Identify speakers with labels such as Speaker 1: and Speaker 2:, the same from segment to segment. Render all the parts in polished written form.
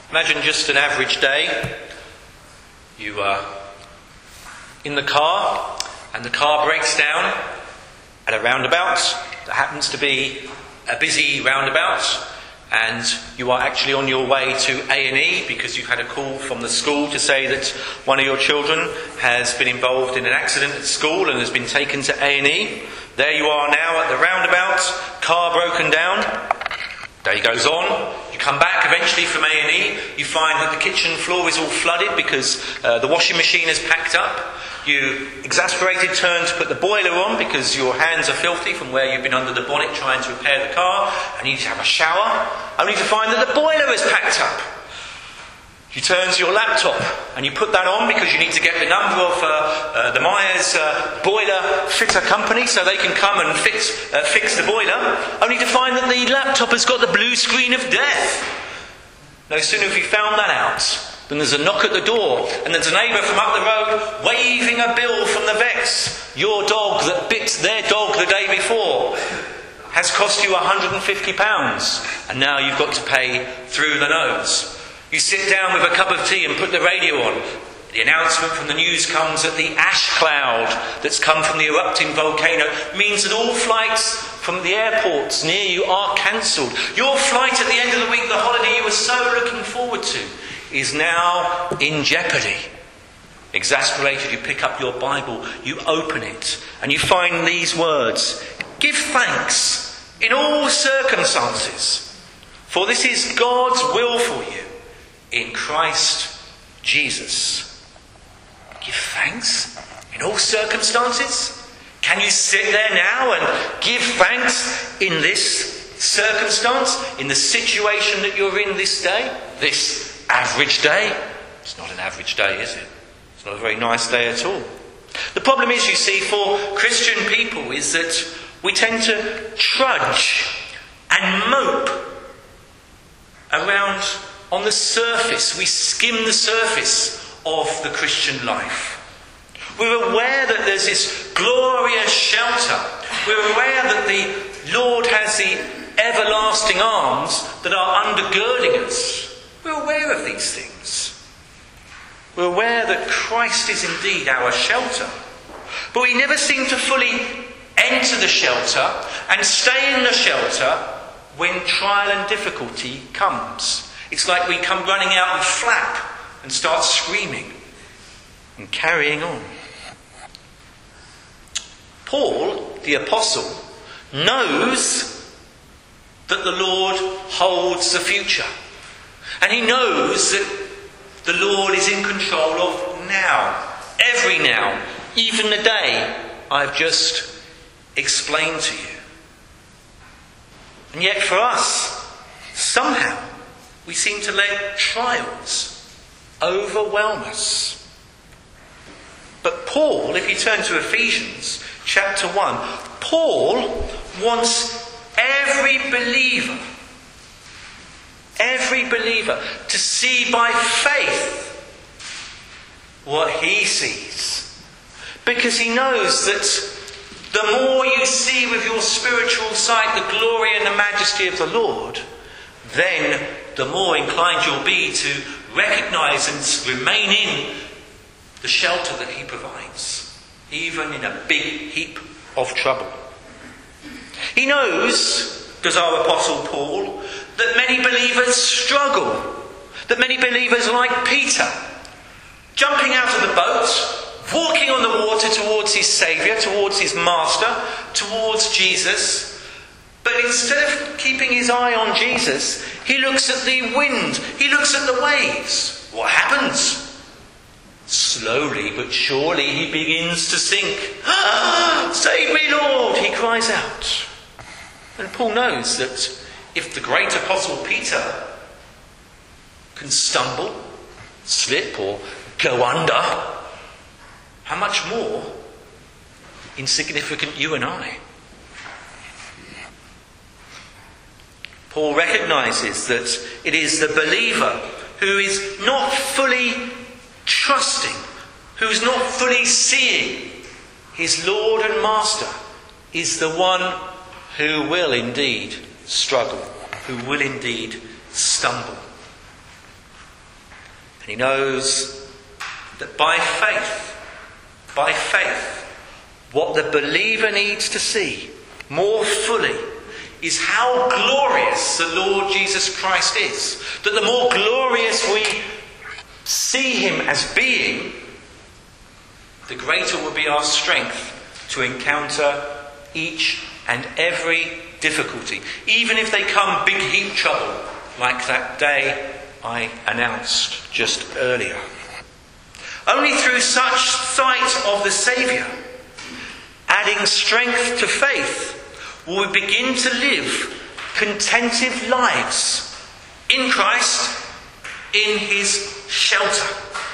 Speaker 1: Imagine just an average day. You are in the car and the car breaks down at a roundabout that happens to be a busy roundabout, and you are actually on your way to A&E because you've had a call from the school to say that one of your children has been involved in an accident at school and has been taken to A&E. There you are now at the roundabout, car broken down. Day goes on. You come back eventually from A&E. You find that the kitchen floor is all flooded because the washing machine has packed up. You, exasperated, turn to put the boiler on because your hands are filthy from where you've been under the bonnet trying to repair the car, and you need to have a shower, only to find that the boiler is packed up. You turn to your laptop and you put that on because you need to get the number of the Myers boiler fitter company so they can come and fix the boiler, only to find that the laptop has got the blue screen of death. No sooner have you found that out than there's a knock at the door, and there's a neighbour from up the road waving a bill from the vets. Your dog that bit their dog the day before has cost you £150, and now you've got to pay through the nose. You sit down with a cup of tea and put the radio on. The announcement from the news comes that the ash cloud that's come from the erupting volcano means that all flights from the airports near you are cancelled. Your flight at the end of the week, the holiday you were so looking forward to, is now in jeopardy. Exasperated, you pick up your Bible, you open it, and you find these words: "Give thanks in all circumstances, for this is God's will for you in Christ Jesus." Give thanks in all circumstances? Can you sit there now and give thanks in this circumstance, in the situation that you're in this day, this average day? It's not an average day, is it? It's not a very nice day at all. The problem is, you see, for Christian people is that we tend to trudge and mope around on the surface. We skim the surface of the Christian life. We're aware that there's this glorious shelter. We're aware that the Lord has the everlasting arms that are undergirding us. We're aware of these things. We're aware that Christ is indeed our shelter. But we never seem to fully enter the shelter and stay in the shelter when trial and difficulty comes. It's like we come running out and flap and start screaming and carrying on. Paul, the apostle, knows that the Lord holds the future. And he knows that the Lord is in control of now, every now, even the day I've just explained to you. And yet for us, somehow, we seem to let trials overwhelm us. But Paul, if you turn to Ephesians chapter 1, Paul wants every believer to see by faith what he sees. Because he knows that the more you see with your spiritual sight the glory and the majesty of the Lord, then the more inclined you'll be to recognise and remain in the shelter that he provides, even in a big heap of trouble. He knows, does our Apostle Paul, that many believers struggle, that many believers, like Peter, jumping out of the boat, walking on the water towards his Saviour, towards his Master, towards Jesus, but instead of keeping his eye on Jesus, he looks at the wind, he looks at the waves. What happens? Slowly but surely he begins to sink. "Ah, save me, Lord," he cries out. And Paul knows that if the great apostle Peter can stumble, slip or go under, how much more insignificant you and I? Paul recognises that it is the believer who is not fully trusting, who is not fully seeing his Lord and Master, is the one who will indeed struggle, who will indeed stumble. And he knows that by faith, what the believer needs to see more fully is how glorious the Lord Jesus Christ is. That the more glorious we see him as being, the greater will be our strength to encounter each and every difficulty, even if they come big heap trouble, like that day I announced just earlier. Only through such sight of the Saviour, adding strength to faith, will we begin to live contented lives in Christ, in his shelter.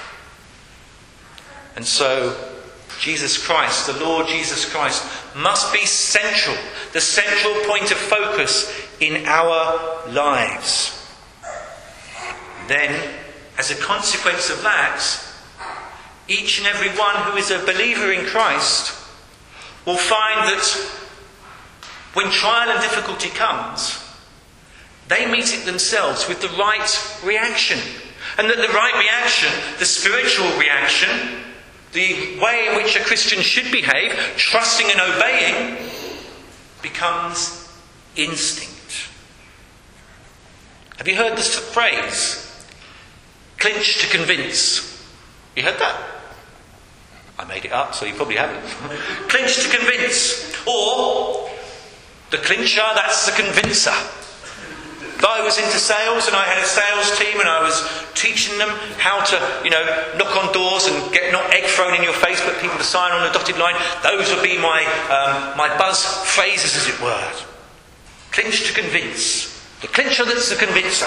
Speaker 1: And so, Jesus Christ, the Lord Jesus Christ, must be central, the central point of focus in our lives. Then, as a consequence of that, each and every one who is a believer in Christ will find that when trial and difficulty comes, they meet it themselves with the right reaction. And that the right reaction, the spiritual reaction, the way in which a Christian should behave, trusting and obeying, becomes instinct. Have you heard this phrase? Clinch to convince. You heard that? I made it up, so you probably haven't. Clinch to convince. Or, the clincher, that's the convincer. I was into sales and I had a sales team and I was teaching them how to, knock on doors and get not egg thrown in your face but people to sign on a dotted line. Those would be my buzz phrases, as it were. Clinch to convince. The clincher that's the convincer.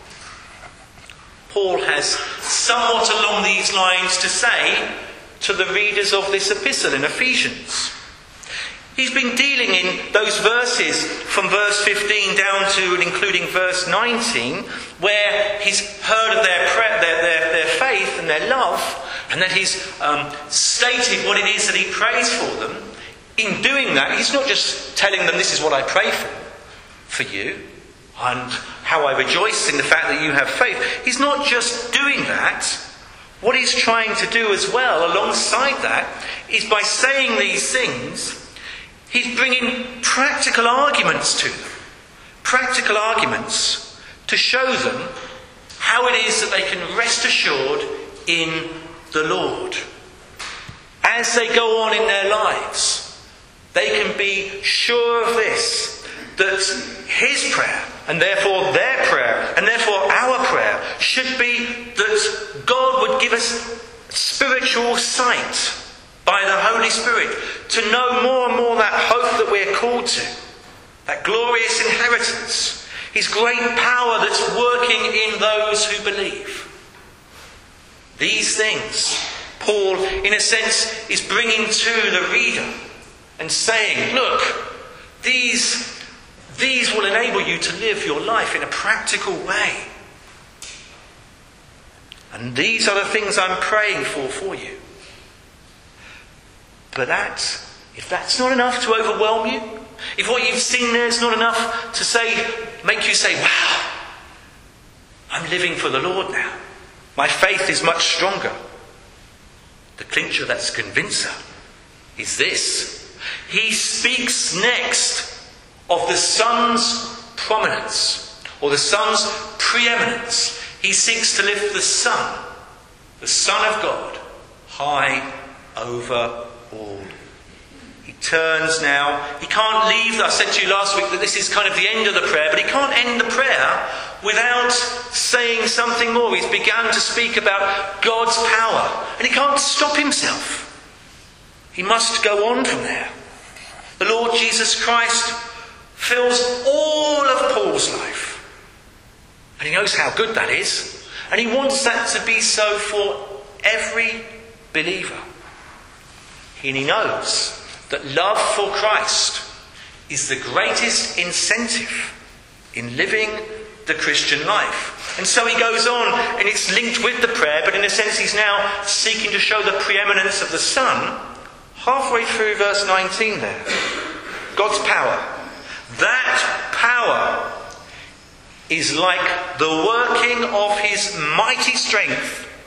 Speaker 1: Paul has somewhat along these lines to say to the readers of this epistle in Ephesians. He's been dealing in those verses from verse 15 down to and including verse 19, where he's heard of their faith and their love, and that he's stated what it is that he prays for them. In doing that, he's not just telling them, this is what I pray for you, and how I rejoice in the fact that you have faith. He's not just doing that. What he's trying to do as well, alongside that, is by saying these things, he's bringing practical arguments to them. Practical arguments to show them how it is that they can rest assured in the Lord. As they go on in their lives, they can be sure of this, that his prayer, and therefore their prayer, and therefore our prayer, should be that God would give us spiritual sight by the Holy Spirit, to know more and more that hope that we're called to, that glorious inheritance, his great power that's working in those who believe. These things, Paul, in a sense, is bringing to the reader and saying, look, these will enable you to live your life in a practical way. And these are the things I'm praying for you. But if that's not enough to overwhelm you, if what you've seen there is not enough to make you say, wow, I'm living for the Lord now. My faith is much stronger. The clincher that's convincer is this. He speaks next of the Son's prominence, or the Son's preeminence. He seeks to lift the Son of God, high over all. He turns now. He can't leave. I said to you last week that this is kind of the end of the prayer, but he can't end the prayer without saying something more. He's begun to speak about God's power, and he can't stop himself. He must go on from there. The Lord Jesus Christ fills all of Paul's life, and he knows how good that is, and he wants that to be so for every believer. And he knows that love for Christ is the greatest incentive in living the Christian life. And so he goes on, and it's linked with the prayer, but in a sense he's now seeking to show the preeminence of the Son, halfway through verse 19 there. God's power. That power is like the working of his mighty strength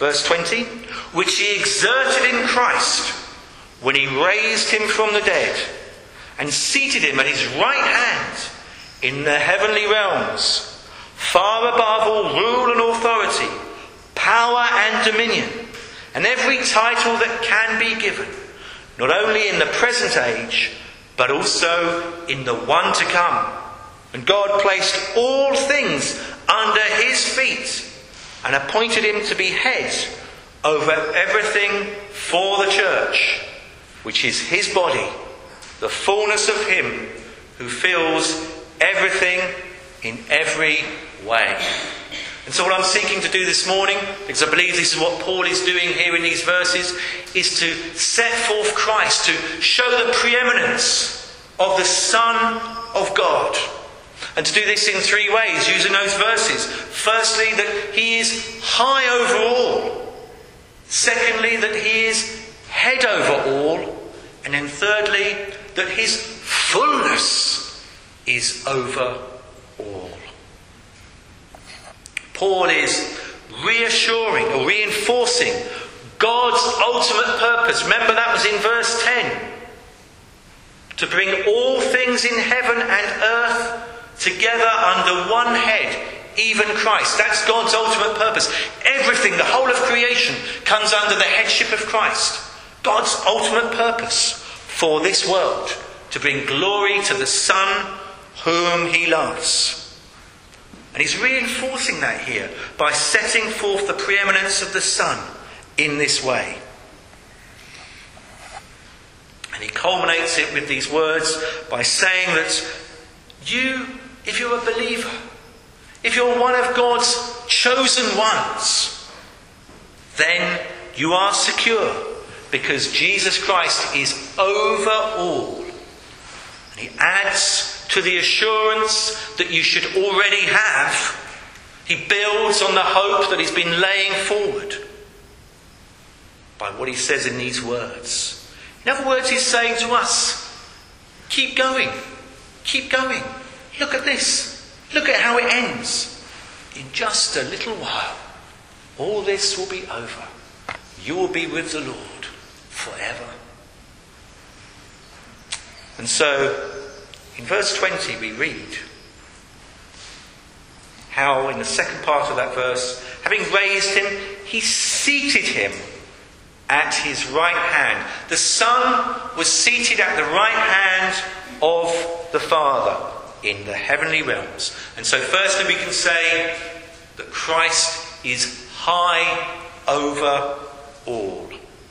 Speaker 1: Verse 20, which he exerted in Christ when he raised him from the dead and seated him at his right hand in the heavenly realms, far above all rule and authority, power and dominion, and every title that can be given, not only in the present age, but also in the one to come. And God placed all things under his feet and appointed him to be head over everything for the church, which is his body, the fullness of him who fills everything in every way. And so what I'm seeking to do this morning, because I believe this is what Paul is doing here in these verses, is to set forth Christ, to show the preeminence of the Son of God. And to do this in three ways, using those verses. Firstly, that he is high over all. Secondly, that he is head over all. And then thirdly, that his fullness is over all. Paul is reassuring or reinforcing God's ultimate purpose. Remember, that was in verse 10. To bring all things in heaven and earth together under one head, even Christ. That's God's ultimate purpose. Everything, the whole of creation, comes under the headship of Christ. God's ultimate purpose for this world, to bring glory to the Son whom he loves. And he's reinforcing that here by setting forth the preeminence of the Son in this way. And he culminates it with these words by saying that you, if you're a believer, if you're one of God's chosen ones, then you are secure, because Jesus Christ is over all. And he adds to the assurance that you should already have. He builds on the hope that he's been laying forward by what he says in these words. In other words, he's saying to us, keep going, keep going. Look at this. Look at how it ends. In just a little while, all this will be over. You will be with the Lord forever. And so, in verse 20 we read how in the second part of that verse, having raised him, he seated him at his right hand. The Son was seated at the right hand of the Father in the heavenly realms. And so firstly we can say that Christ is high over all.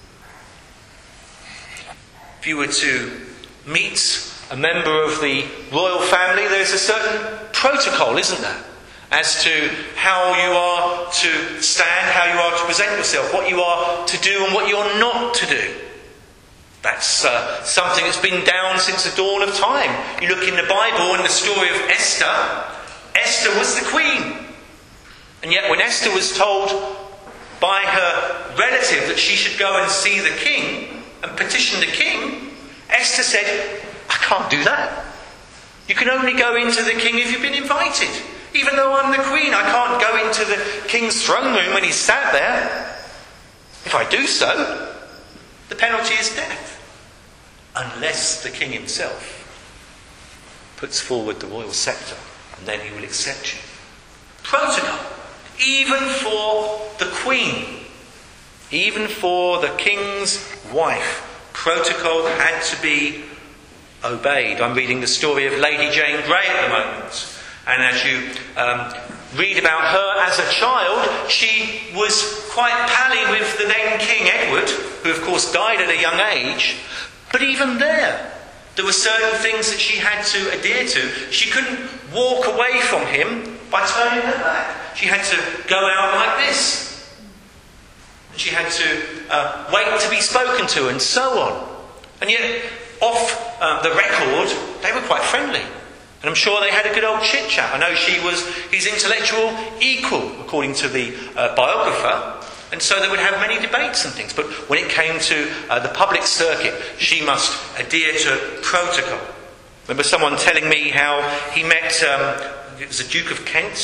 Speaker 1: If you were to meet a member of the royal family, there's a certain protocol, isn't there, as to how you are to stand, how you are to present yourself, what you are to do and what you are not to do. That's something that's been down since the dawn of time. You look in the Bible in the story of Esther. Esther was the queen. And yet when Esther was told by her relative that she should go and see the king and petition the king, Esther said, I can't do that. You can only go into the king if you've been invited. Even though I'm the queen, I can't go into the king's throne room when he's sat there. If I do so, the penalty is death. Unless the king himself puts forward the royal sceptre, and then he will accept you. Protocol. Even for the queen, even for the king's wife, protocol had to be obeyed. I'm reading the story of Lady Jane Grey at the moment. And as you read about her as a child, she was quite pally with the then King Edward, who of course died at a young age. But even there were certain things that she had to adhere to. She couldn't walk away from him by turning her back. She had to go out like this. She had to wait to be spoken to and so on. And yet, off the record, they were quite friendly. And I'm sure they had a good old chit-chat. I know she was his intellectual equal, according to the biographer. And so they would have many debates and things. But when it came to the public circuit, she must adhere to protocol. I remember someone telling me how he met, it was the Duke of Kent,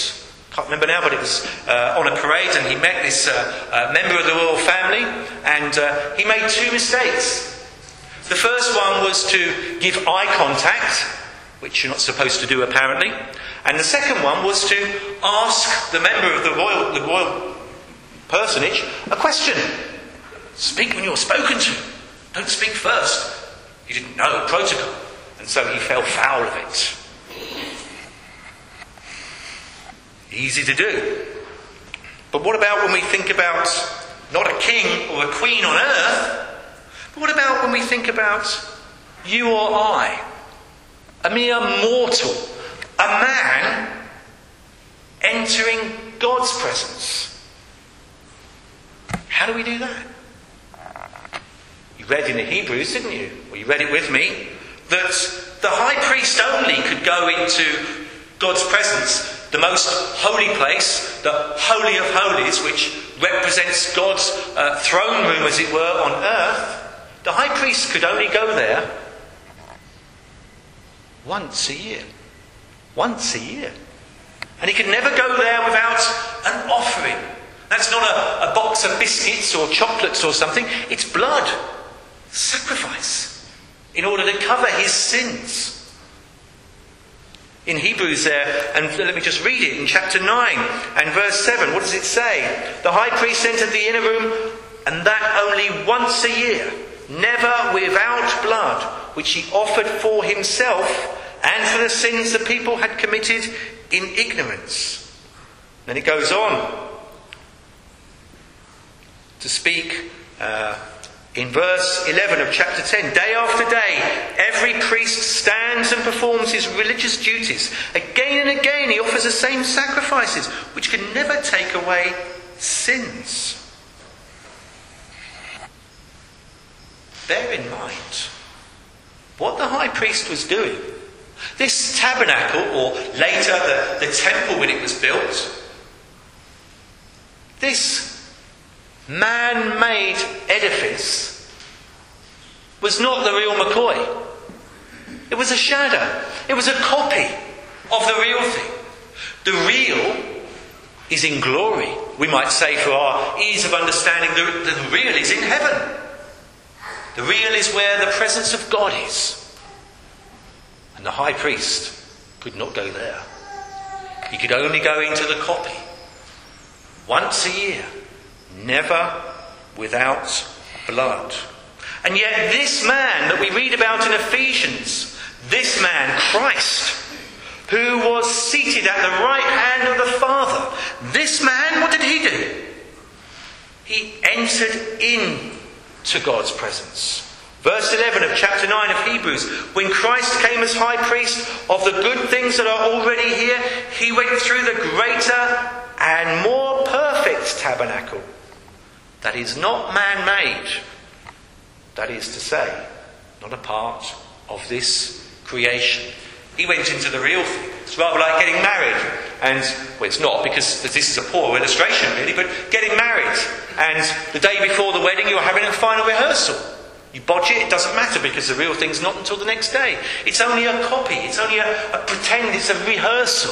Speaker 1: can't remember now, but it was on a parade, and he met this member of the royal family, and he made two mistakes. The first one was to give eye contact, which you're not supposed to do apparently, and the second one was to ask the member of the royal personage a question. Speak when you're spoken to. Don't speak first. He didn't know the protocol, and so he fell foul of it. Easy to do. But what about when we think about not a king or a queen on earth, but what about when we think about you or I, a mere mortal, a man entering God's presence? How do we do that? You read in the Hebrews, didn't you? Or you read it with me, that the high priest only could go into God's presence, the most holy place, the Holy of Holies, which represents God's throne room, as it were, on earth. The high priest could only go there once a year. Once a year. And he could never go there without an offering. That's not a box of biscuits or chocolates or something. It's blood. Sacrifice. In order to cover his sins. In Hebrews there, and let me just read it, in chapter 9 and verse 7, what does it say? The high priest entered the inner room, and that only once a year, never without blood, which he offered for himself and for the sins the people had committed in ignorance. Then it goes on to speak in verse 11 of chapter 10, day after day, every priest stands and performs his religious duties. Again and again he offers the same sacrifices, which can never take away sins. Bear in mind what the high priest was doing. This tabernacle, or later the temple when it was built, this man-made edifice was not the real McCoy. It was a shadow. It was a copy of the real thing. The real is in glory. We might say, for our ease of understanding, the real is in heaven. The real is where the presence of God is. And the high priest could not go there. He could only go into the copy once a year. Never without blood. And yet this man that we read about in Ephesians, this man, Christ, who was seated at the right hand of the Father, this man, what did he do? He entered into God's presence. Verse 11 of chapter 9 of Hebrews, when Christ came as high priest of the good things that are already here, he went through the greater and more perfect tabernacle. That is not man-made. That is to say, not a part of this creation. He went into the real thing. It's rather like getting married. And, well, it's not, because this is a poor illustration really, but getting married. And the day before the wedding you're having a final rehearsal. You bodge it doesn't matter, because the real thing's not until the next day. It's only a copy. It's only a pretend. It's a rehearsal.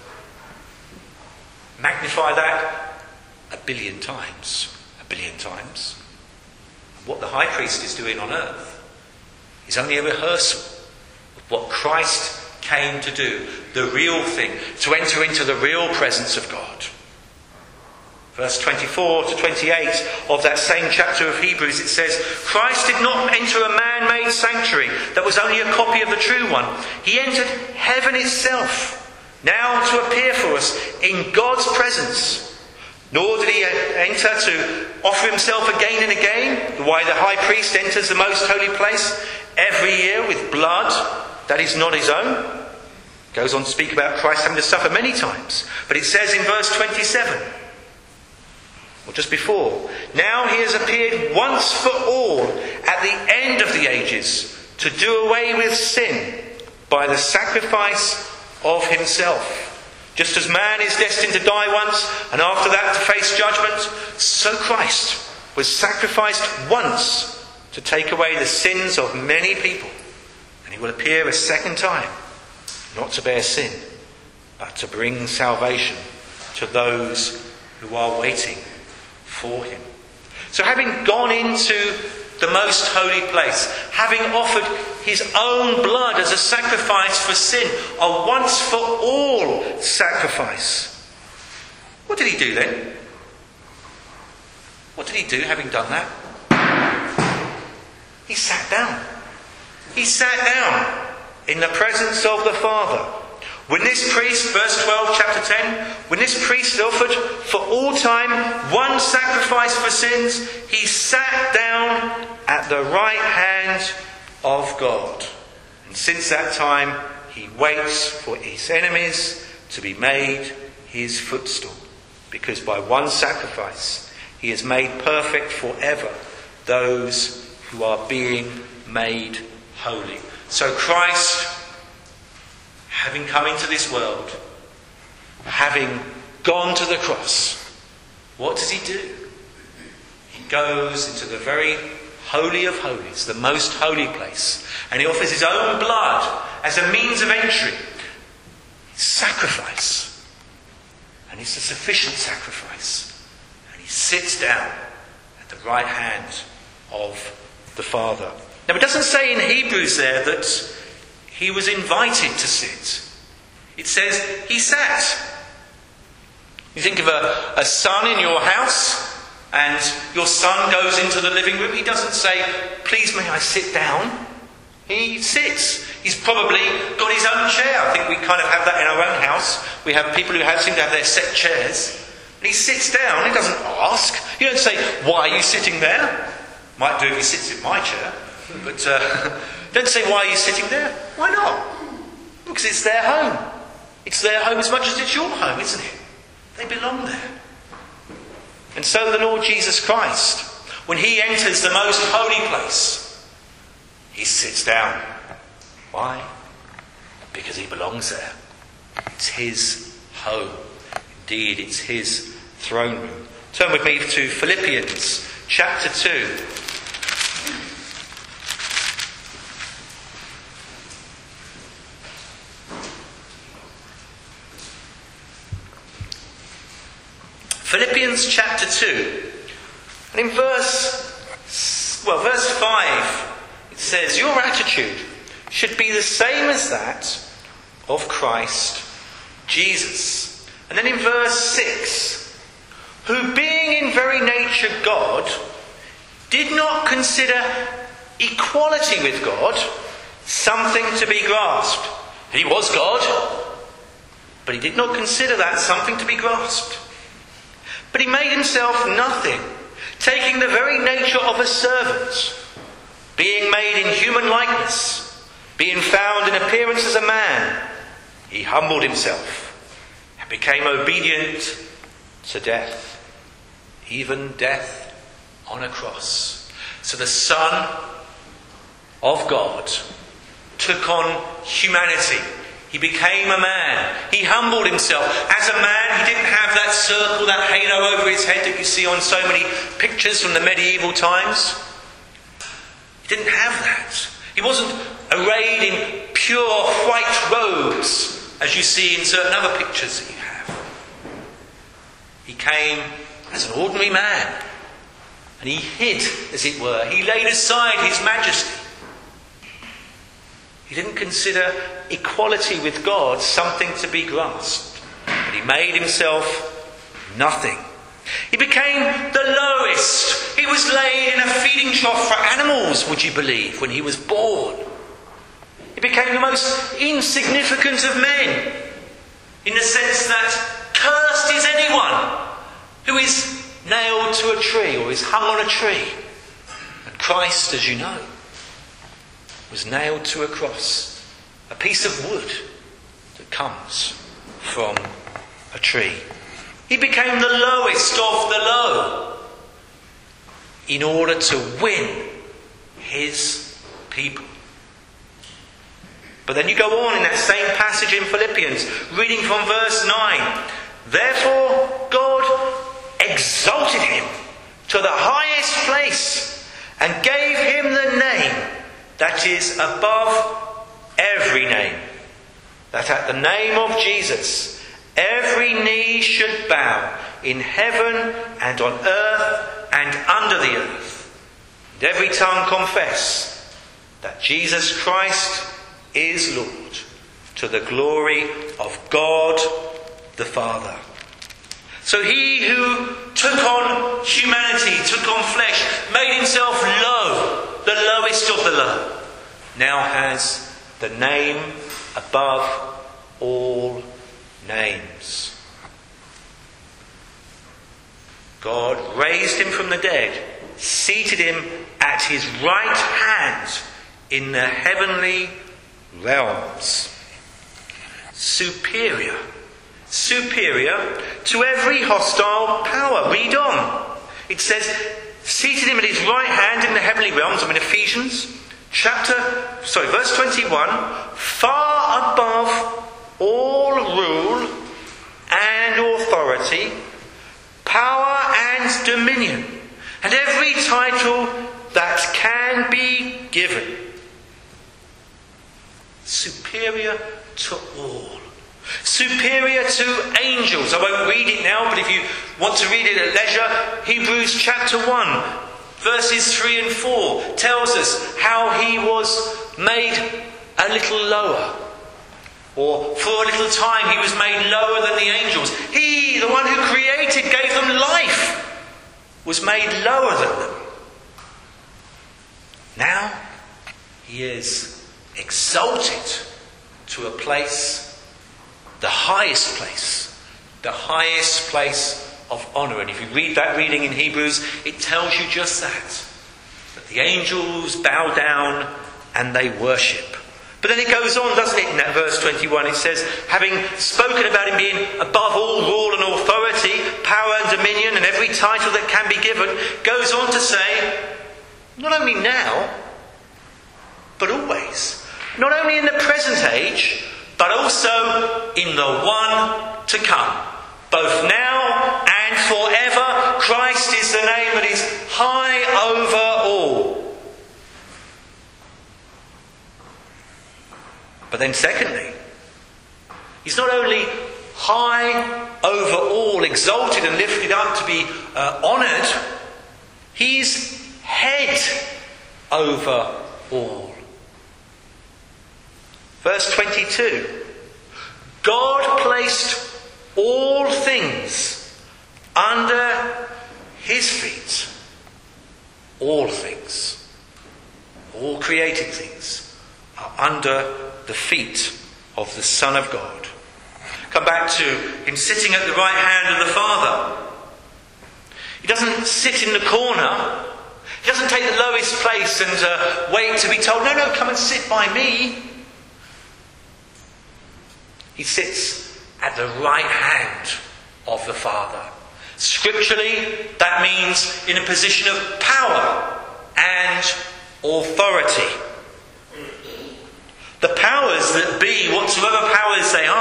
Speaker 1: Magnify that 1 billion times. 1 billion times. What the high priest is doing on earth is only a rehearsal of what Christ came to do, the real thing, to enter into the real presence of God. Verse 24 to 28 of that same chapter of Hebrews, it says, Christ did not enter a man-made sanctuary that was only a copy of the true one. He entered heaven itself, now to appear for us in God's presence. Nor did he enter to offer himself again and again, why the high priest enters the most holy place every year with blood that is not his own. Goes on to speak about Christ having to suffer many times. But it says in verse 27, or just before, now he has appeared once for all at the end of the ages to do away with sin by the sacrifice of himself. Just as man is destined to die once, and after that to face judgment, so Christ was sacrificed once to take away the sins of many people. And he will appear a second time, not to bear sin, but to bring salvation to those who are waiting for him. So having gone into the most holy place, having offered his own blood as a sacrifice for sin, a once for all sacrifice, what did he do then? What did he do having done that? He sat down. He sat down in the presence of the Father. When this priest, verse 12, chapter 10, when this priest offered for all time one sacrifice for sins, he sat down at the right hand of God. And since that time, he waits for his enemies to be made his footstool. Because by one sacrifice, he has made perfect forever those who are being made holy. So Christ, having come into this world, having gone to the cross, what does he do? He goes into the very holy of holies, the most holy place, and he offers his own blood as a means of entry. Sacrifice. And it's a sufficient sacrifice. And he sits down at the right hand of the Father. Now it doesn't say in Hebrews there that he was invited to sit. It says he sat. You think of a son in your house, and your son goes into the living room. He doesn't say, "Please may I sit down?" He sits. He's probably got his own chair. I think we kind of have that in our own house. We have people who seem to have their set chairs. And he sits down. He doesn't ask. You don't say, "Why are you sitting there?" Might do if he sits in my chair. But don't say, "Why are you sitting there?" Why not? Because it's their home. It's their home as much as it's your home, isn't it? They belong there. And so the Lord Jesus Christ, when he enters the most holy place, he sits down. Why? Because he belongs there. It's his home. Indeed, it's his throne room. Turn with me to Philippians chapter 2. Philippians chapter 2. And in verse 5, it says, "Your attitude should be the same as that of Christ Jesus." And then in verse 6, "Who being in very nature God, did not consider equality with God something to be grasped." He was God, but he did not consider that something to be grasped. But he made himself nothing, taking the very nature of a servant, being made in human likeness, being found in appearance as a man, he humbled himself and became obedient to death, even death on a cross. So the Son of God took on humanity. He became a man. He humbled himself. As a man, he didn't have that circle, that halo over his head that you see on so many pictures from the medieval times. He didn't have that. He wasn't arrayed in pure white robes, as you see in certain other pictures that you have. He came as an ordinary man. And he hid, as it were. He laid aside his majesty. He didn't consider equality with God something to be grasped. But he made himself nothing. He became the lowest. He was laid in a feeding trough for animals, would you believe, when he was born. He became the most insignificant of men, in the sense that cursed is anyone who is nailed to a tree or is hung on a tree. And Christ, as you know, was nailed to a cross, a piece of wood that comes from a tree. He became the lowest of the low in order to win his people. But then you go on in that same passage in Philippians, reading from verse 9. "Therefore God exalted him to the highest place and gave him the name that is above every name, that at the name of Jesus every knee should bow in heaven and on earth and under the earth, and every tongue confess that Jesus Christ is Lord, to the glory of God the Father. So he who took on humanity, took on flesh, made himself low, the lowest of the low, now has the name above all names. God raised him from the dead, seated him at his right hand in the heavenly realms. Superior to every hostile power. Read on. It says, seated him at his right hand in the heavenly realms. I'm in Ephesians, verse 21. Far above all rule and authority, power and dominion, and every title that can be given. Superior to all. Superior to angels. I won't read it now, but if you want to read it at leisure, Hebrews chapter 1, verses 3 and 4 tells us how he was made a little lower. Or for a little time he was made lower than the angels. He, the one who created, gave them life, was made lower than them. Now he is exalted to a place, the highest place of honour. And if you read that reading in Hebrews, it tells you just that the angels bow down and they worship. But then it goes on, doesn't it, in that verse 21, it says, having spoken about him being above all rule and authority, power and dominion, and every title that can be given, goes on to say, not only now, but always. Not only in the present age, but also in the one to come. Both now and forever, Christ is the name that is high over all. But then secondly, he's not only high over all, exalted and lifted up to be honoured, he's head over all. Verse 22, God placed all things under his feet. All things, all created things are under the feet of the Son of God. Come back to him sitting at the right hand of the Father. He doesn't sit in the corner. He doesn't take the lowest place and wait to be told, no, come and sit by me. He sits at the right hand of the Father. Scripturally, that means in a position of power and authority. The powers that be, whatsoever powers they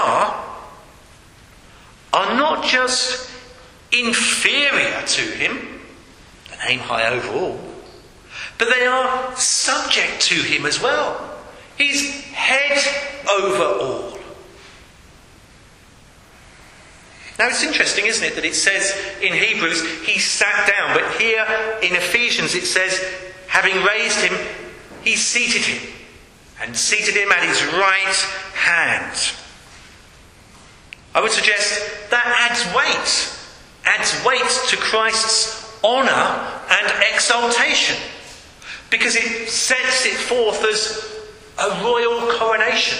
Speaker 1: are not just inferior to him, the name high over all, but they are subject to him as well. He's head over all. Now it's interesting, isn't it, that it says in Hebrews he sat down, but here in Ephesians it says, having raised him, he seated him, and seated him at his right hand. I would suggest that adds weight to Christ's honour and exaltation, because it sets it forth as a royal coronation,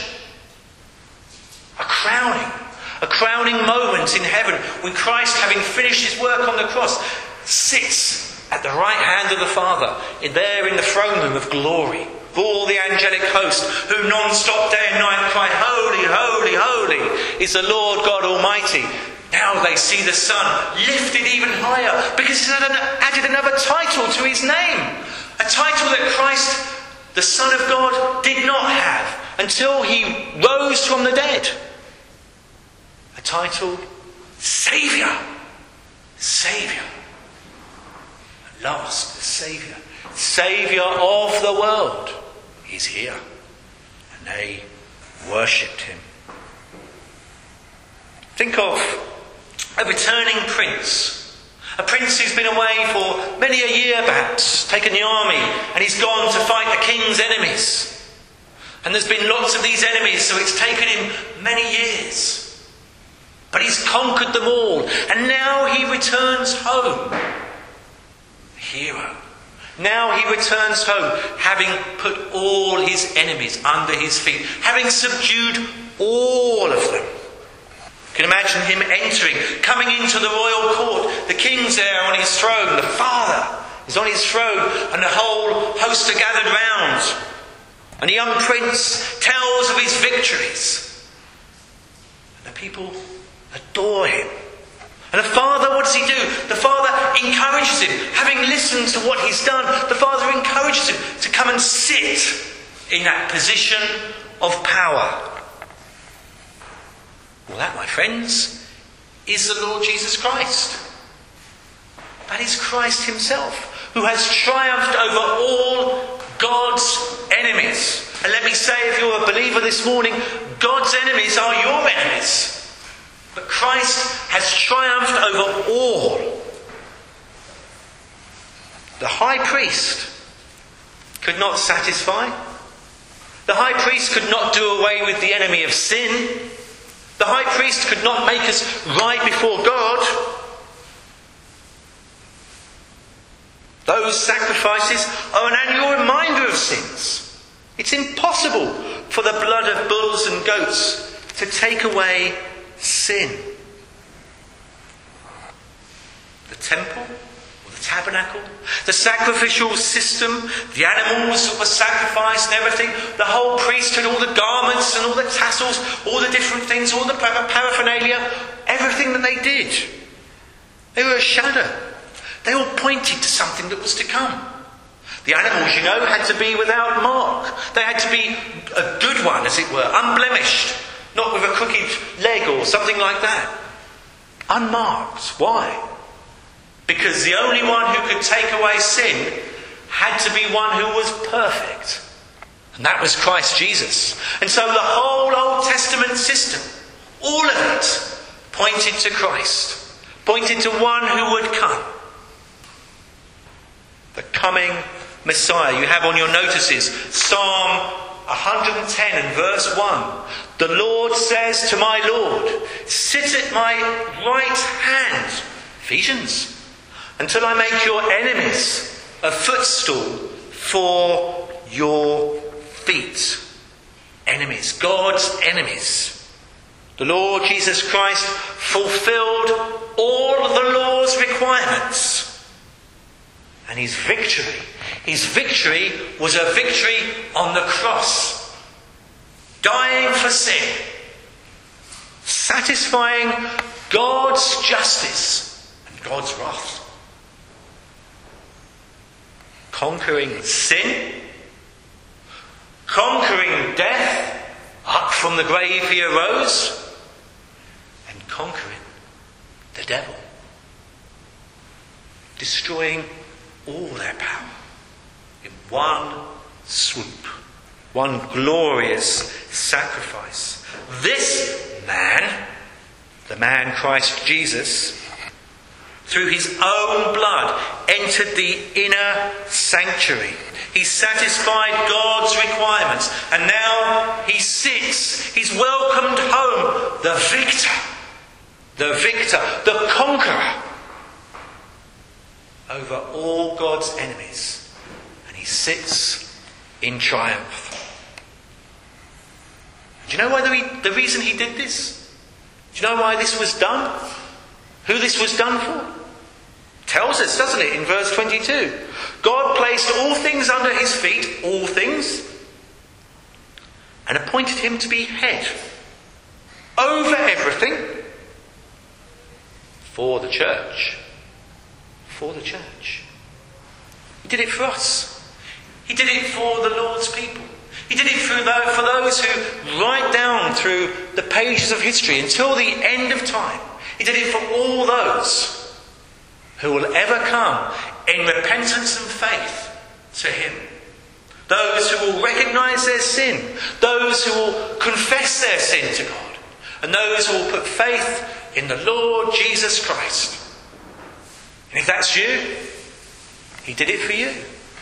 Speaker 1: a crowning moment in heaven when Christ, having finished his work on the cross, sits at the right hand of the Father, there in the throne room of glory, with all the angelic host who non-stop day and night cry, holy, holy, holy is the Lord God Almighty. Now they see the Son lifted even higher because he's added another title to his name. A title that Christ, the Son of God, did not have until he rose from the dead. A title, Saviour. Saviour. At last, the Saviour. Saviour of the world is here. And they worshipped him. Think of a returning prince. A prince who's been away for many a year perhaps, taken the army, and he's gone to fight the king's enemies. And there's been lots of these enemies, so it's taken him many years. But he's conquered them all, and now he returns home. A hero. Now he returns home, having put all his enemies under his feet, having subdued all of them. You can imagine him entering, coming into the royal court. The king's there on his throne, the father is on his throne, and the whole host are gathered round. And the young prince tells of his victories. And the people adore him. And the father, what does he do? The father encourages him. Having listened to what he's done, the father encourages him to come and sit in that position of power. Well, that, my friends, is the Lord Jesus Christ. That is Christ himself, who has triumphed over all God's enemies. And let me say, if you're a believer this morning, God's enemies are your enemies. But Christ has triumphed over all. The high priest could not satisfy. The high priest could not do away with the enemy of sin. The high priest could not make us right before God. Those sacrifices are an annual reminder of sins. It's impossible for the blood of bulls and goats to take away sin. The temple, or the tabernacle, the sacrificial system, the animals that were sacrificed and everything, the whole priesthood, all the garments and all the tassels, all the different things, all the paraphernalia, everything that they did. They were a shadow. They all pointed to something that was to come. The animals, had to be without mark. They had to be a good one, as it were, unblemished, not with a crooked leg or something like that. Unmarked. Why? Because the only one who could take away sin had to be one who was perfect. And that was Christ Jesus. And so the whole Old Testament system, all of it, pointed to Christ. Pointed to one who would come. The coming Messiah. You have on your notices Psalm 110 and verse 1. The Lord says to my Lord, sit at my right hand, Ephesians, until I make your enemies a footstool for your feet. Enemies, God's enemies. The Lord Jesus Christ fulfilled all of the law's requirements. And his victory was a victory on the cross. Dying for sin. Satisfying God's justice and God's wrath. Conquering sin. Conquering death. Up from the grave he arose. And conquering the devil. Destroying all their power in one swoop, one glorious sacrifice. This man, the man Christ Jesus, through his own blood entered the inner sanctuary. He satisfied God's requirements, and now he sits, he's welcomed home, the victor, the conqueror over all God's enemies, and he sits in triumph. Do you know why the reason he did this? Do you know why this was done? Who this was done for? It tells us, doesn't it, in verse 22. God placed all things under his feet, all things, and appointed him to be head over everything for the church. For the church. He did it for us. He did it for the Lord's people. He did it for those who, right down through the pages of history until the end of time, he did it for all those who will ever come in repentance and faith to him. Those who will recognise their sin. Those who will confess their sin to God. and those who will put faith in the Lord Jesus Christ. And if that's you, he did it for you.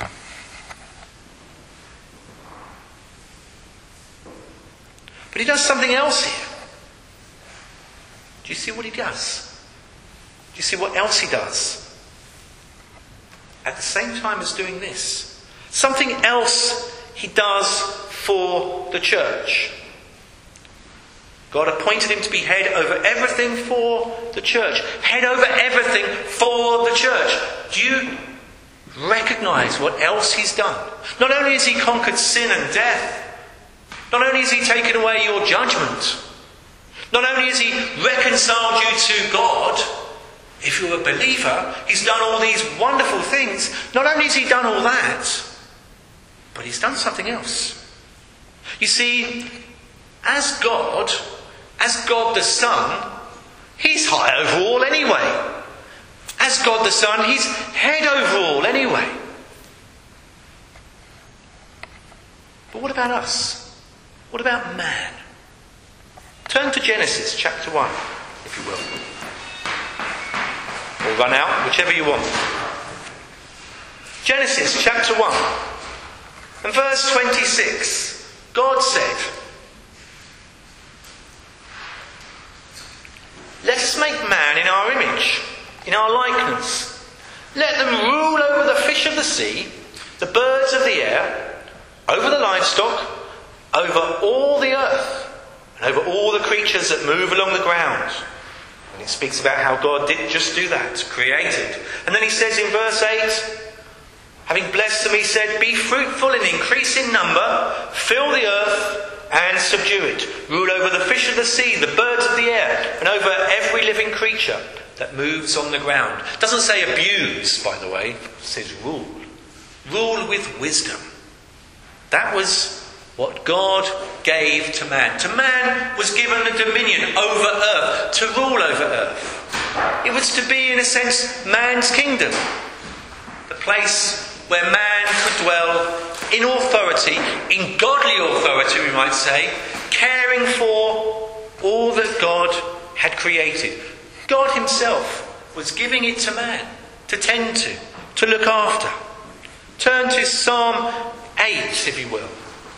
Speaker 1: But he does something else here. Do you see what he does? Do you see what else he does? At the same time as doing this, something else he does for the church. God appointed him to be head over everything for the church. Head over everything for the church. Do you recognise what else he's done? Not only has he conquered sin and death, not only has he taken away your judgment, not only has he reconciled you to God, if you're a believer, he's done all these wonderful things. Not only has he done all that, but he's done something else. You see, as God the Son, he's high over all anyway. As God the Son, he's head over all anyway. But what about us? What about man? Turn to Genesis chapter 1, if you will. Or run out, whichever you want. Genesis chapter 1 and verse 26. God said, "Let us make man in our image, in our likeness. Let them rule over the fish of the sea, the birds of the air, over the livestock, over all the earth, and over all the creatures that move along the ground." And it speaks about how God didn't just do that, created. And then he says in verse 8, having blessed them, he said, "Be fruitful and increase in number, fill the earth and subdue it. Rule over the fish of the sea, the birds of the air, and over every living creature that moves on the ground." It doesn't say abuse, by the way. It says rule. Rule with wisdom. That was what God gave to man. To man was given the dominion over earth, to rule over earth. It was to be, in a sense, man's kingdom. The place where man could dwell in authority, in godly authority, we might say, caring for all that God had created. God himself was giving it to man, to tend to look after. Turn to Psalm 8, if you will.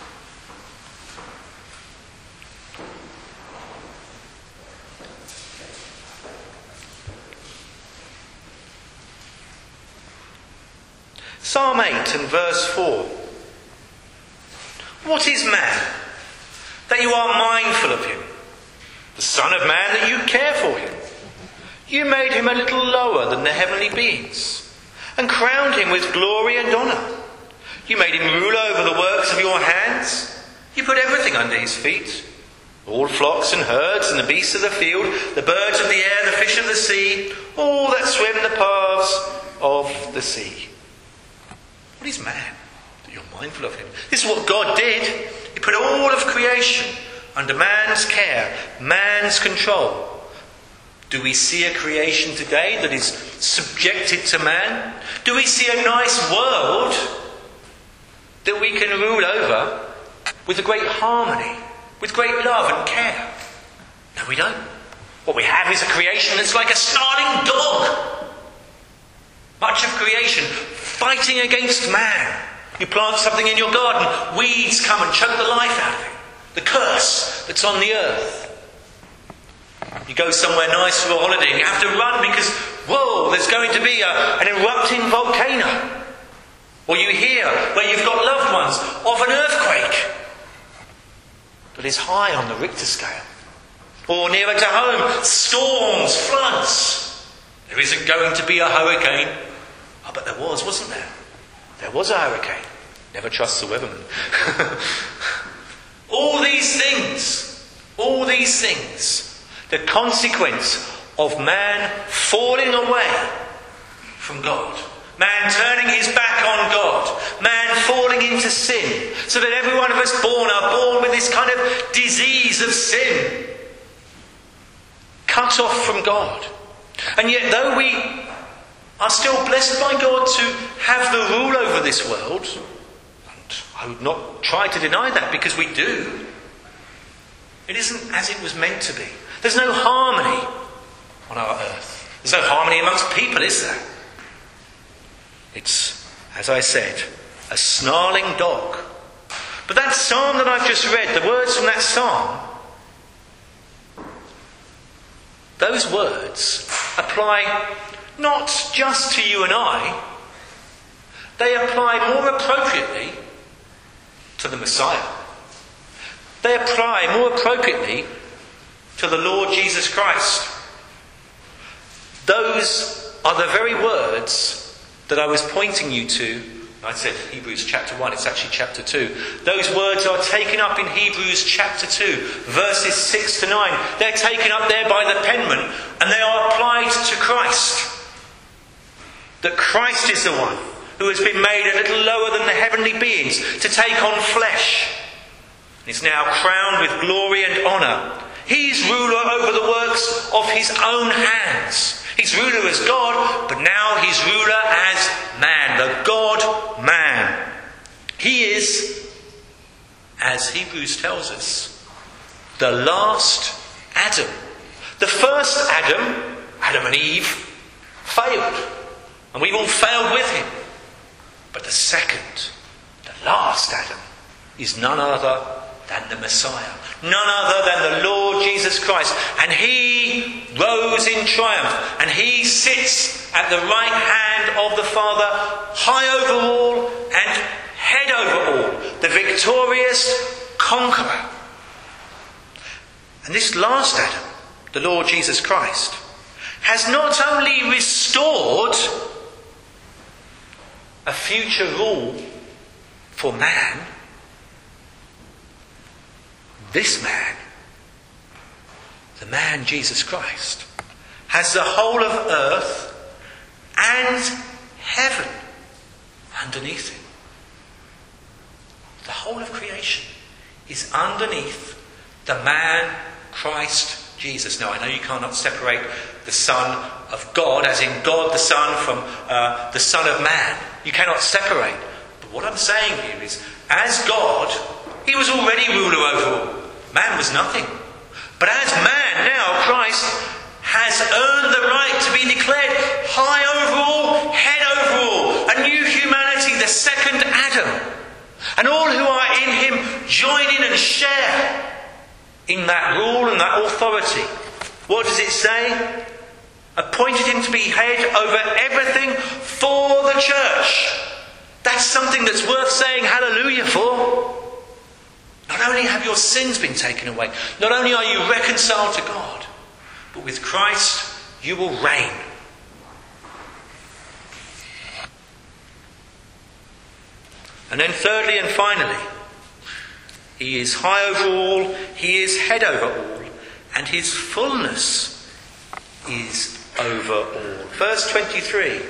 Speaker 1: Psalm 8 and verse 4. "What is man, that you are mindful of him? The Son of Man, that you care for him? You made him a little lower than the heavenly beings, and crowned him with glory and honour. You made him rule over the works of your hands. You put everything under his feet, all flocks and herds and the beasts of the field, the birds of the air, the fish of the sea, all that swim in the paths of the sea." What is man that you're mindful of him? This is what God did. He put all of creation under man's care, man's control. Do we see a creation today that is subjected to man? Do we see a nice world that we can rule over with a great harmony, with great love and care? No, we don't. What we have is a creation that's like a snarling dog. Much of creation fighting against man. You plant something in your garden, weeds come and choke the life out of it. The curse that's on the earth. You go somewhere nice for a holiday and you have to run because, whoa, there's going to be an erupting volcano. Or you hear, where you've got loved ones, of an earthquake that is high on the Richter scale. Or nearer to home, storms, floods. There isn't going to be a hurricane. Oh, but there was, wasn't there? There was a hurricane. Never trust the weatherman. All these things, the consequence of man falling away from God. Man turning his back on God. Man falling into sin. So that every one of us are born with this kind of disease of sin. Cut off from God. And yet though we are still blessed by God to have the rule over this world, and I would not try to deny that because we do, It isn't as it was meant to be. There's no harmony on our earth. There's no harmony amongst people, is there? It's, as I said, a snarling dog. But that psalm that I've just read, the words from that psalm, those words apply not just to you and I, they apply more appropriately to the Messiah. They apply more appropriately to the Lord Jesus Christ. Those are the very words that I was pointing you to. I said Hebrews chapter 1, it's actually chapter 2. Those words are taken up in Hebrews chapter 2, verses 6 to 9. They're taken up there by the penman, and they are applied to Christ. That Christ is the one who has been made a little lower than the heavenly beings to take on flesh. He's now crowned with glory and honour. He's ruler over the works of his own hands. He's ruler as God, but now he's ruler as man, the God-man. He is, as Hebrews tells us, the last Adam. The first Adam, Adam and Eve, failed. And we've all failed with him. But the second, the last Adam, is none other than the Messiah. None other than the Lord Jesus Christ. And he rose in triumph. And he sits at the right hand of the Father, high over all and head over all. The victorious conqueror. And this last Adam, the Lord Jesus Christ, has not only restored a future rule for man, this man, the man Jesus Christ, has the whole of earth and heaven underneath him. The whole of creation is underneath the man Christ Jesus. Now, I know you cannot separate the Son of God, as in God the Son, from the Son of Man. You cannot separate. But what I'm saying here is, as God, he was already ruler over all. Man was nothing. But as man now, Christ has earned the right to be declared high over all, head over all. A new humanity, the second Adam. And all who are in him join in and share in that rule and that authority. What does it say? Appointed him to be head over everything for the church. That's something that's worth saying hallelujah for. Not only have your sins been taken away, not only are you reconciled to God, but with Christ you will reign. And then thirdly and finally, he is high over all, he is head over all, and his fullness is over all. Verse 23.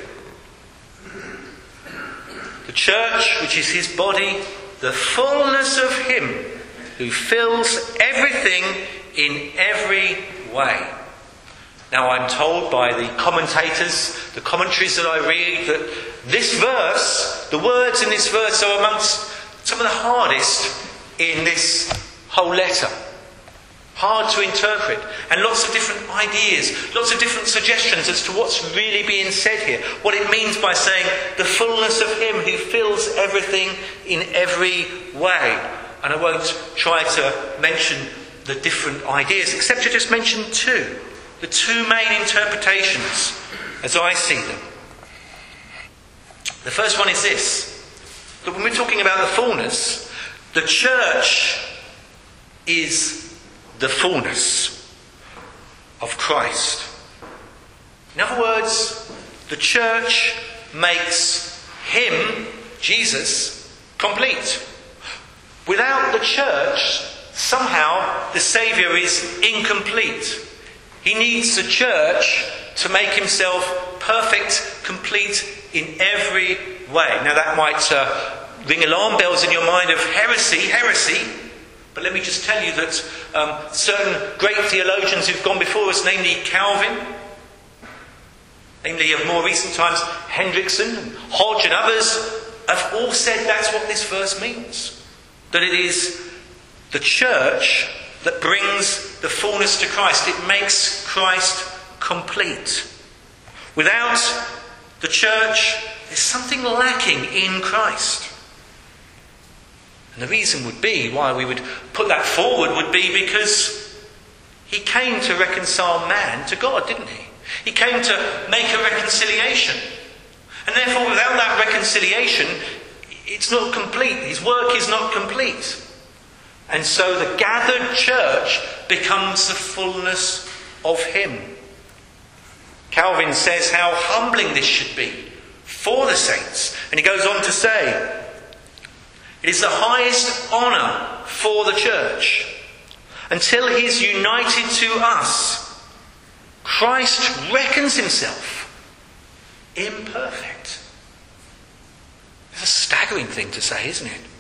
Speaker 1: The church, which is his body, the fullness of him who fills everything in every way. Now, I'm told by the commentators, the commentaries that I read, that this verse, the words in this verse are amongst some of the hardest in this whole letter. Hard to interpret. And lots of different ideas, lots of different suggestions as to what's really being said here. What it means by saying the fullness of him who fills everything in every way. And I won't try to mention the different ideas, except to just mention two. The two main interpretations as I see them. The first one is this. That when we're talking about the fullness, the church is the fullness of Christ. In other words, the church makes him, Jesus, complete. Without the church, somehow the Saviour is incomplete. He needs the church to make himself perfect, complete in every way. Now that might ring alarm bells in your mind of heresy. But let me just tell you that certain great theologians who've gone before us, namely Calvin, namely of more recent times Hendrickson and Hodge and others, have all said that's what this verse means. That it is the church that brings the fullness to Christ. It makes Christ complete. Without the church, there's something lacking in Christ. And the reason would be, why we would put that forward, would be because he came to reconcile man to God, didn't he? He came to make a reconciliation. And therefore, without that reconciliation, it's not complete. His work is not complete. And so the gathered church becomes the fullness of him. Calvin says how humbling this should be for the saints. And he goes on to say, it is the highest honour for the church. Until he is united to us, Christ reckons himself imperfect. It's a staggering thing to say, isn't it?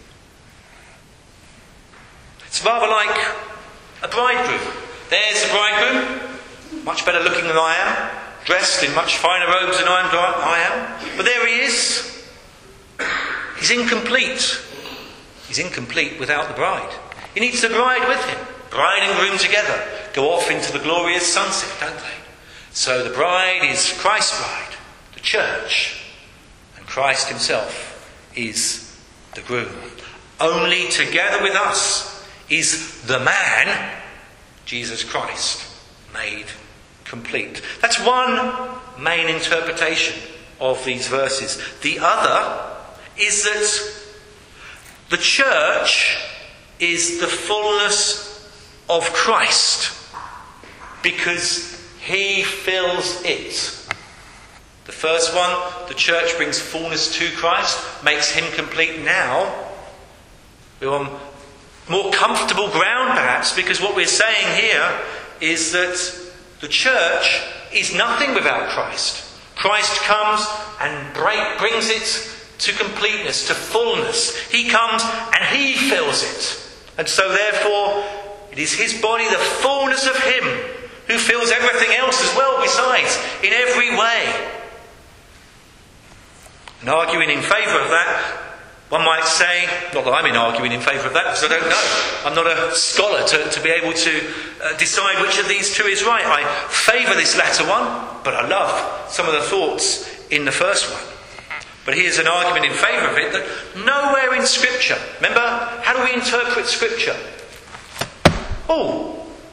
Speaker 1: It's rather like a bridegroom. There's the bridegroom, much better looking than I am, dressed in much finer robes than I am. But there he is. He's incomplete. He's incomplete without the bride. He needs the bride with him. Bride and groom together go off into the glorious sunset, don't they? So the bride is Christ's bride, the church, and Christ himself is the groom. Only together with us is the man, Jesus Christ, made complete. That's one main interpretation of these verses. The other is that the church is the fullness of Christ because he fills it. The first one, the church brings fullness to Christ, makes him complete. Now we're on more comfortable ground perhaps, because what we're saying here is that the church is nothing without Christ. Christ comes and brings it to completeness, to fullness. He comes and he fills it. And so therefore, it is his body, the fullness of him, who fills everything else as well besides, in every way. And arguing in favour of that, one might say, not that I'm arguing in favour of that, because I don't know. I'm not a scholar to be able to decide which of these two is right. I favour this latter one, but I love some of the thoughts in the first one. But here's an argument in favour of it, that nowhere in Scripture, remember, how do we interpret Scripture? Oh,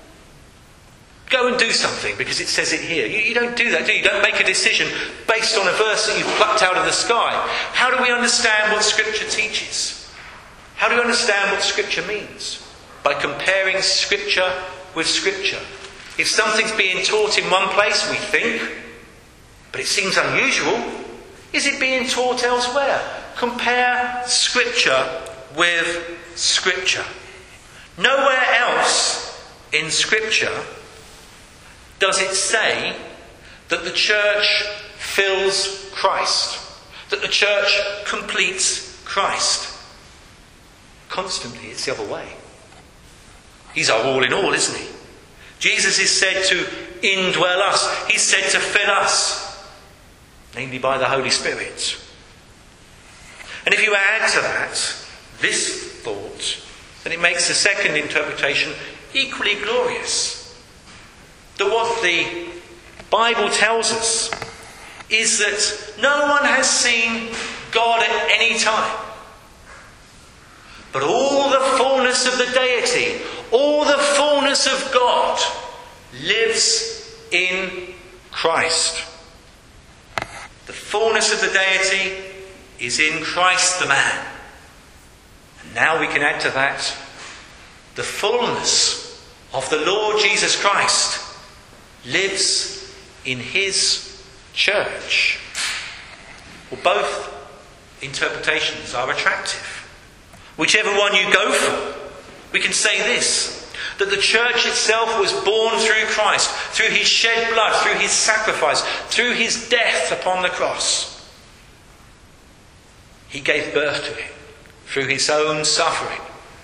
Speaker 1: go and do something because it says it here. You don't do that, do you? You don't make a decision based on a verse that you've plucked out of the sky. How do we understand what Scripture teaches? How do we understand what Scripture means? By comparing Scripture with Scripture. If something's being taught in one place, we think, but it seems unusual, is it being taught elsewhere? Compare Scripture with Scripture. Nowhere else in Scripture does it say that the church fills Christ, that the church completes Christ. Constantly, it's the other way. He's our all in all, isn't he? Jesus is said to indwell us. He's said to fill us, namely by the Holy Spirit. And if you add to that this thought, then it makes the second interpretation equally glorious. That what the Bible tells us is that no one has seen God at any time. But all the fullness of the deity, all the fullness of God lives in Christ. The fullness of the deity is in Christ the man. And now we can add to that the fullness of the Lord Jesus Christ lives in his church. Well, both interpretations are attractive. Whichever one you go for, we can say this, that the church itself was born through Christ, through his shed blood, through his sacrifice, through his death upon the cross. He gave birth to it through his own suffering.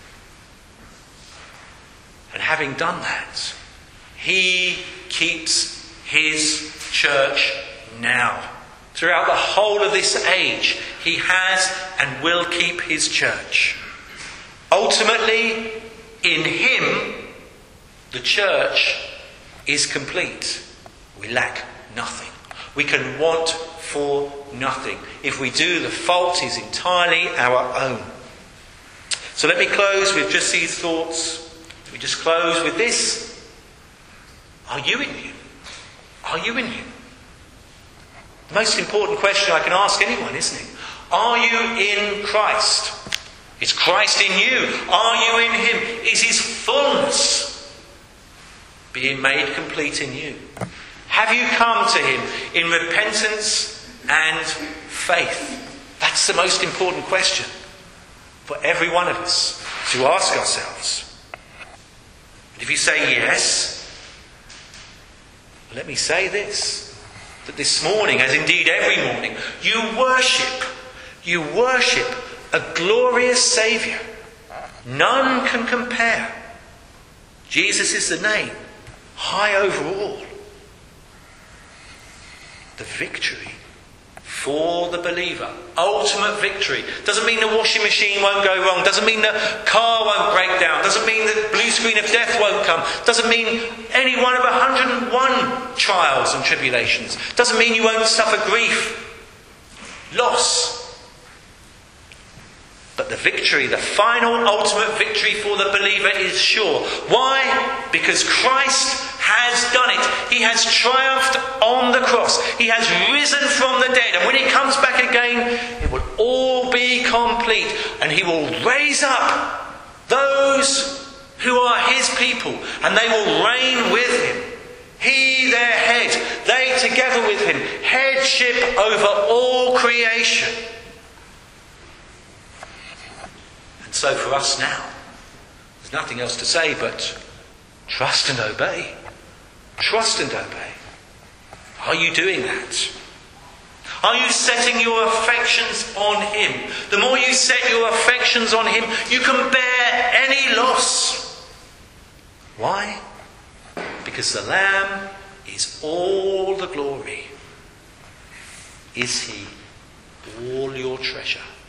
Speaker 1: And having done that, he keeps his church now. Throughout the whole of this age, he has and will keep his church. Ultimately, in him, The church is complete. We lack nothing. We can want for nothing. If we do, the fault is entirely our own. So let me close with just these thoughts. Let me just close with this. Are you in Him? Are you in Him? The most important question I can ask anyone, isn't it? Are you in Christ? Is Christ in you? Are you in Him? Is His fullness being made complete in you? Have you come to Him in repentance and faith? That's the most important question for every one of us to ask ourselves. And if you say yes, let me say this, that this morning, as indeed every morning, you worship a glorious Saviour. None can compare. Jesus is the name, high over all. The victory for the believer, ultimate victory. Doesn't mean the washing machine won't go wrong. Doesn't mean the car won't break down. Doesn't mean the blue screen of death won't come. Doesn't mean any one of 101 trials and tribulations. Doesn't mean you won't suffer grief, loss. But the victory, the final ultimate victory for the believer is sure. Why? Because Christ has done it. He has triumphed on the cross. He has risen from the dead. And when He comes back again, it will all be complete. And He will raise up those who are His people. And they will reign with Him. He their head. They together with Him. Headship over all creation. So for us now, there's nothing else to say but trust and obey. Trust and obey. Are you doing that? Are you setting your affections on Him? The more you set your affections on Him, you can bear any loss. Why? Because the Lamb is all the glory. Is He all your treasure?